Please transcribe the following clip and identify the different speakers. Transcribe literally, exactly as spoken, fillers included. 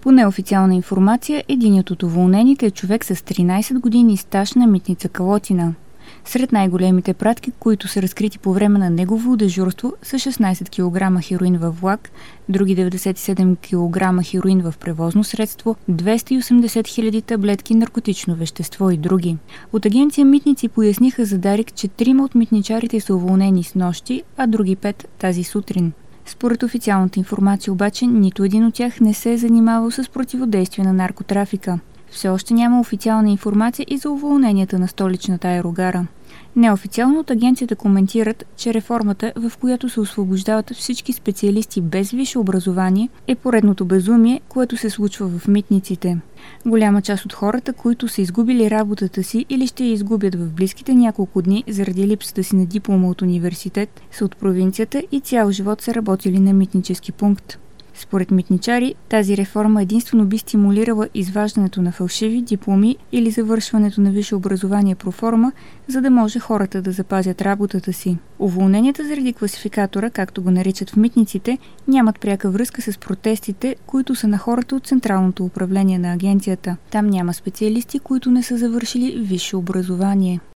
Speaker 1: По неофициална информация, единият от уволнените е човек с тринайсет години стаж на митница Калотина. Сред най-големите пратки, които са разкрити по време на негово дежурство, са шестнайсет килограма хероин във влак, други деветдесет и седем килограма хероин в превозно средство, двеста и осемдесет хиляди таблетки наркотично вещество и други. От агенция Митници поясниха за Дарик, че трима от митничарите са уволнени с нощи, а други пет тази сутрин. Според официалната информация обаче, нито един от тях не се е занимавал с противодействие на наркотрафика. Все още няма официална информация и за уволненията на столичната аерогара. Неофициално от агенцията коментират, че реформата, в която се освобождават всички специалисти без висше образование, е поредното безумие, което се случва в митниците. Голяма част от хората, които са изгубили работата си или ще я изгубят в близките няколко дни заради липсата си на диплома от университет, са от провинцията и цял живот са работили на митнически пункт. Според митничари, тази реформа единствено би стимулирала изваждането на фалшиви дипломи или завършването на висше образование проформа, за да може хората да запазят работата си. Уволненията заради класификатора, както го наричат в митниците, нямат пряка връзка с протестите, които са на хората от Централното управление на агенцията. Там няма специалисти, които не са завършили висше образование.